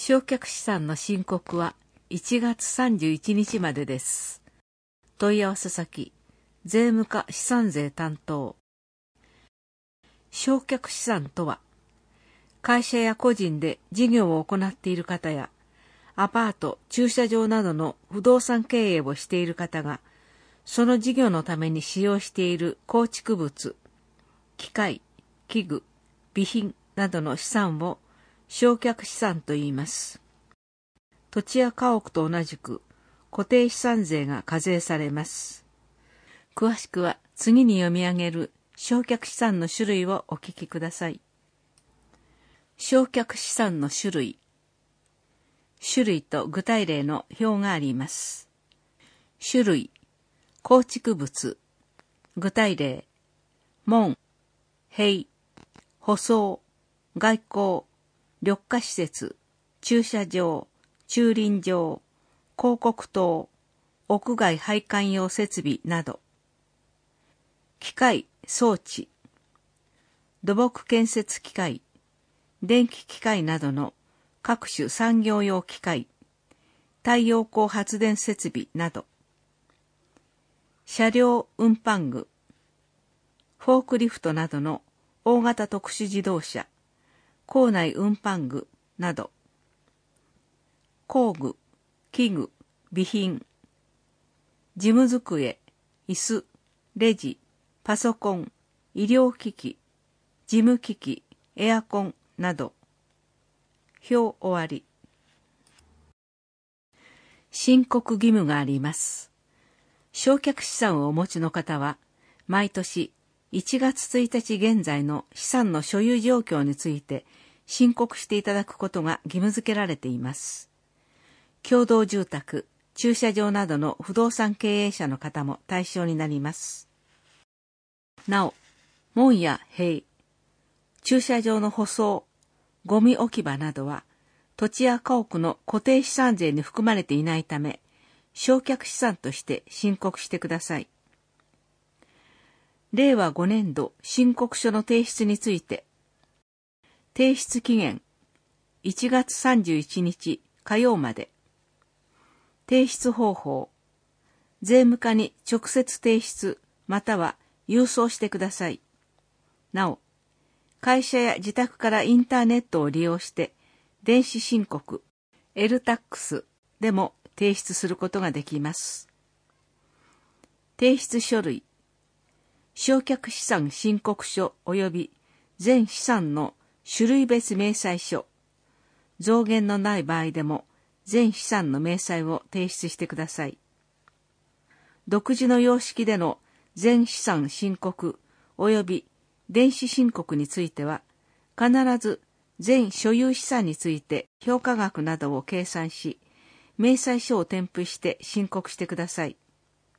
償却資産の申告は1月31日までです。問い合わせ先、税務課資産税担当。償却資産とは、会社や個人で事業を行っている方や、アパート、駐車場などの不動産経営をしている方が、その事業のために使用している構築物、機械、器具、備品などの資産を償却資産と言います。土地や家屋と同じく固定資産税が課税されます。詳しくは次に読み上げる償却資産の種類をお聞きください。償却資産の種類。種類と具体例の表があります。種類、構築物。具体例、門、塀、舗装、外構、緑化施設、駐車場、駐輪場、広告塔、屋外配管用設備など。機械、装置、土木建設機械、電気機械などの各種産業用機械、太陽光発電設備など。車両運搬具、フォークリフトなどの大型特殊自動車、構内運搬具など。工具、器具、備品、事務机、椅子、レジ、パソコン、医療機器、事務機器、エアコンなど。表終わり。申告義務があります。償却資産をお持ちの方は、毎年1月1日現在の資産の所有状況について申告していただくことが義務付けられています。共同住宅、駐車場などの不動産経営者の方も対象になります。なお、門や塀、駐車場の舗装、ゴミ置き場などは、土地や家屋の固定資産税に含まれていないため、償却資産として申告してください。令和5年度申告書の提出について、提出期限1月31日火曜まで。提出方法、税務課に直接提出または郵送してください。なお、会社や自宅からインターネットを利用して電子申告、LTAX でも提出することができます。提出書類、償却資産申告書及び全資産の種類別明細書、増減のない場合でも全資産の明細を提出してください。独自の様式での全資産申告及び電子申告については、必ず全所有資産について評価額などを計算し、明細書を添付して申告してください。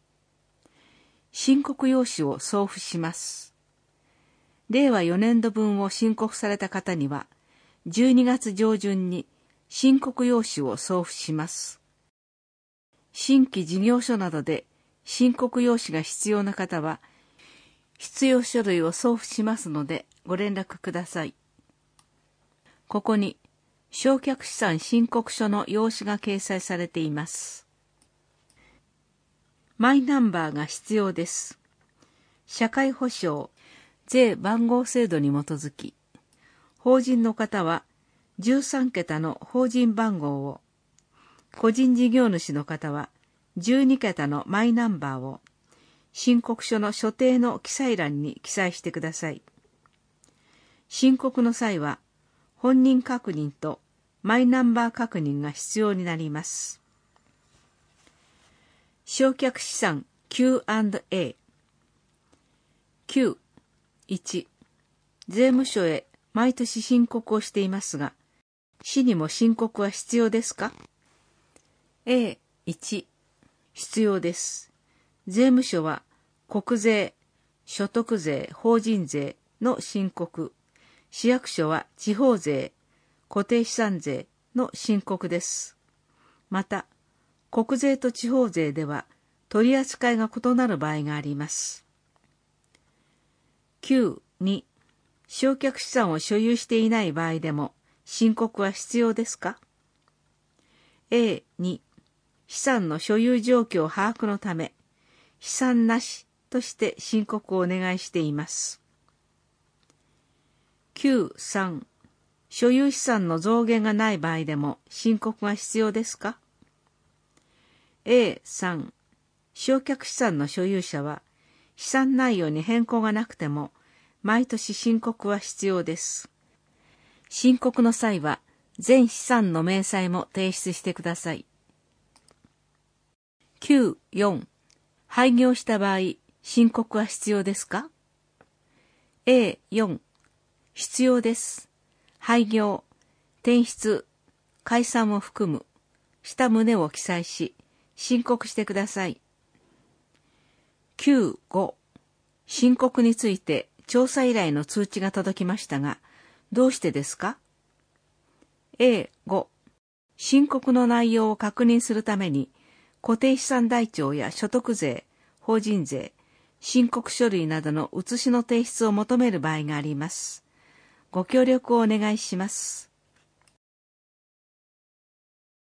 申告用紙を送付します。令和4年度分を申告された方には、12月上旬に申告用紙を送付します。新規事業所などで申告用紙が必要な方は、必要書類を送付しますのでご連絡ください。ここに、償却資産申告書の用紙が掲載されています。マイナンバーが必要です。社会保障、税番号制度に基づき、法人の方は13桁の法人番号を、個人事業主の方は12桁のマイナンバーを、申告書の所定の記載欄に記載してください。申告の際は、本人確認とマイナンバー確認が必要になります。償却資産 Q&A。 Q、1、税務署へ毎年申告をしていますが、市にも申告は必要ですか？ A、1、必要です。税務署は国税、所得税、法人税の申告、市役所は地方税、固定資産税の申告です。また、国税と地方税では取り扱いが異なる場合があります。9、2、償却資産を所有していない場合でも申告は必要ですか？ A2、資産の所有状況把握のため、資産なしとして申告をお願いしています。Q3、所有資産の増減がない場合でも申告が必要ですか？ A3、償却資産の所有者は資産内容に変更がなくても毎年申告は必要です。申告の際は全資産の明細も提出してください。Q4、廃業した場合、申告は必要ですか？ A4、必要です。廃業、転出、解散を含む、下旨を記載し、申告してください。Q5、申告について調査依頼の通知が届きましたが、どうしてですか？ A5、申告の内容を確認するために、固定資産台帳や所得税、法人税、申告書類などの写しの提出を求める場合があります。ご協力をお願いします。